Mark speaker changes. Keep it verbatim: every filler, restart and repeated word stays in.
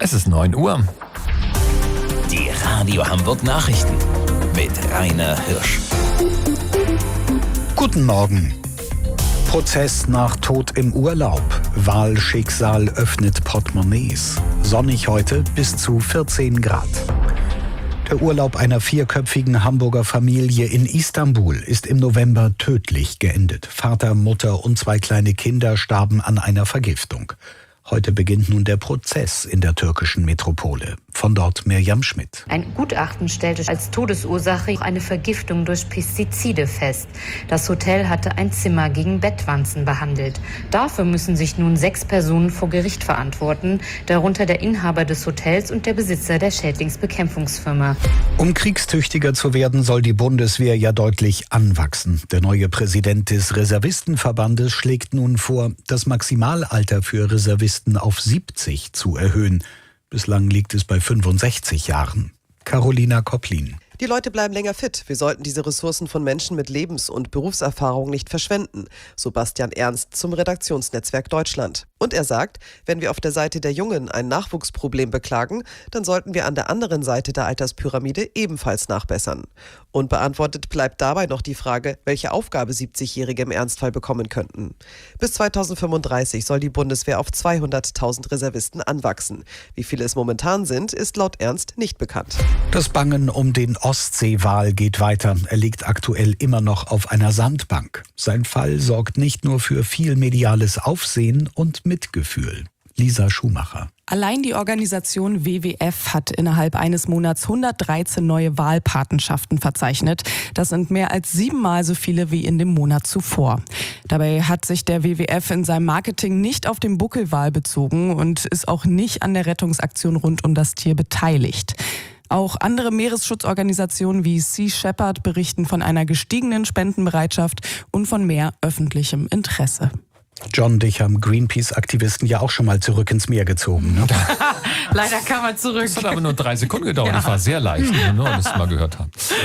Speaker 1: Es ist neun Uhr.
Speaker 2: Die Radio Hamburg Nachrichten mit Rainer Hirsch.
Speaker 3: Guten Morgen. Prozess nach Tod im Urlaub. Wahlschicksal öffnet Portemonnaies. Sonnig heute bis zu vierzehn Grad. Der Urlaub einer vierköpfigen Hamburger Familie in Istanbul ist im November tödlich geendet. Vater, Mutter und zwei kleine Kinder starben an einer Vergiftung. Heute beginnt nun der Prozess in der türkischen Metropole. Von dort Mirjam Schmidt.
Speaker 4: Ein Gutachten stellte als Todesursache eine Vergiftung durch Pestizide fest. Das Hotel hatte ein Zimmer gegen Bettwanzen behandelt. Dafür müssen sich nun sechs Personen vor Gericht verantworten, darunter der Inhaber des Hotels und der Besitzer der Schädlingsbekämpfungsfirma.
Speaker 3: Um kriegstüchtiger zu werden, soll die Bundeswehr ja deutlich anwachsen. Der neue Präsident des Reservistenverbandes schlägt nun vor, das Maximalalter für Reservisten auf siebzig zu erhöhen. Bislang liegt es bei fünfundsechzig Jahren. Carolina Kopplin.
Speaker 5: Die Leute bleiben länger fit. Wir sollten diese Ressourcen von Menschen mit Lebens- und Berufserfahrung nicht verschwenden. So Bastian Ernst zum Redaktionsnetzwerk Deutschland. Und er sagt, wenn wir auf der Seite der Jungen ein Nachwuchsproblem beklagen, dann sollten wir an der anderen Seite der Alterspyramide ebenfalls nachbessern. Unbeantwortet bleibt dabei noch die Frage, welche Aufgabe siebzigjährige im Ernstfall bekommen könnten. Bis zweitausendfünfunddreißig soll die Bundeswehr auf zweihunderttausend Reservisten anwachsen. Wie viele es momentan sind, ist laut Ernst nicht bekannt.
Speaker 3: Das Bangen um den Ostseewal geht weiter. Er liegt aktuell immer noch auf einer Sandbank. Sein Fall sorgt nicht nur für viel mediales Aufsehen und Mitgefühl. Lisa Schumacher.
Speaker 6: Allein die Organisation W W F hat innerhalb eines Monats hundertdreizehn neue Walpatenschaften verzeichnet. Das sind mehr als siebenmal so viele wie in dem Monat zuvor. Dabei hat sich der W W F in seinem Marketing nicht auf den Buckelwal bezogen und ist auch nicht an der Rettungsaktion rund um das Tier beteiligt. Auch andere Meeresschutzorganisationen wie Sea Shepherd berichten von einer gestiegenen Spendenbereitschaft und von mehr öffentlichem Interesse.
Speaker 3: John, dich haben Greenpeace-Aktivisten ja auch schon mal zurück ins Meer gezogen, ne?
Speaker 6: Leider kam er zurück.
Speaker 1: Das hat aber nur drei Sekunden gedauert. Ja. Ich war sehr leicht, nur, dass wir es mal gehört haben.